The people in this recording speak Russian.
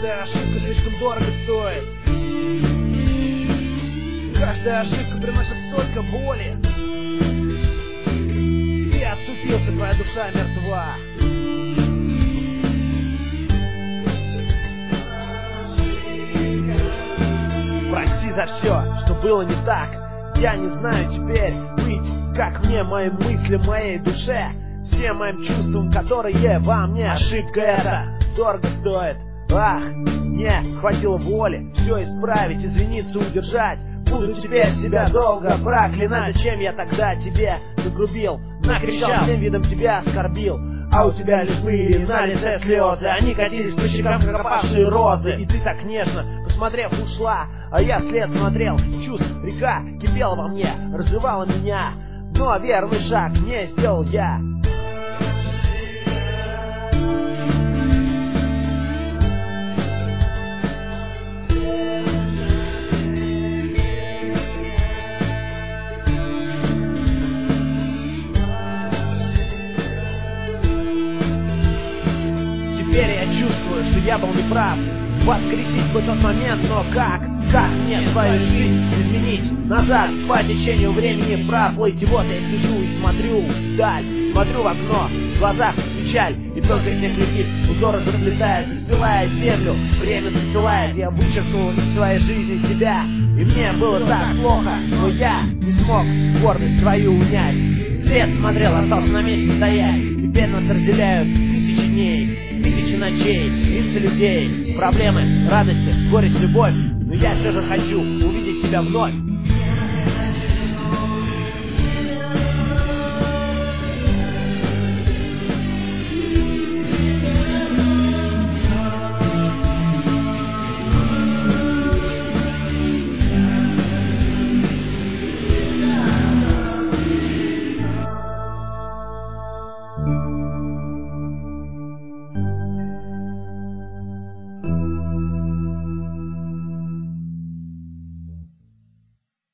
Каждая ошибка слишком дорого стоит. Каждая ошибка приносит столько боли. Ты оступился, твоя душа мертва. Прости за все, что было не так. Я не знаю теперь быть, как мне, моим мыслям, моей душе, всем моим чувствам, которые во мне. Ошибка эта дорого стоит. Ах, мне хватило воли все исправить, извиниться, удержать. Буду теперь себя долго проклинать. Зачем я тогда тебе нагрубил, накричал, всем видом тебя оскорбил? А у тебя лишь были на лице слезы, они катились по щекам, как опавшие розы. И ты так нежно, посмотрев, ушла, а я вслед смотрел. Чувств река кипела во мне, разрывала меня, но верный шаг не сделал я. Теперь я чувствую, что я был неправ. Воскресить бы тот момент, но как? Как мне свою жизнь изменить? Назад, по течению времени проплыть. И вот я сижу и смотрю вдаль, смотрю в окно, в глазах печаль. И только снег летит, узор разлетает, застилает землю, время застилает. Я вычеркнул из своей жизни тебя, и мне было так плохо, но я не смог гордость свою унять. Свет смотрел, остался на месте стоять. Теперь нас разделяют тысячи дней, тысячи ночей, лица людей, проблемы, радости, горесть, любовь. Но я все же хочу увидеть тебя вновь.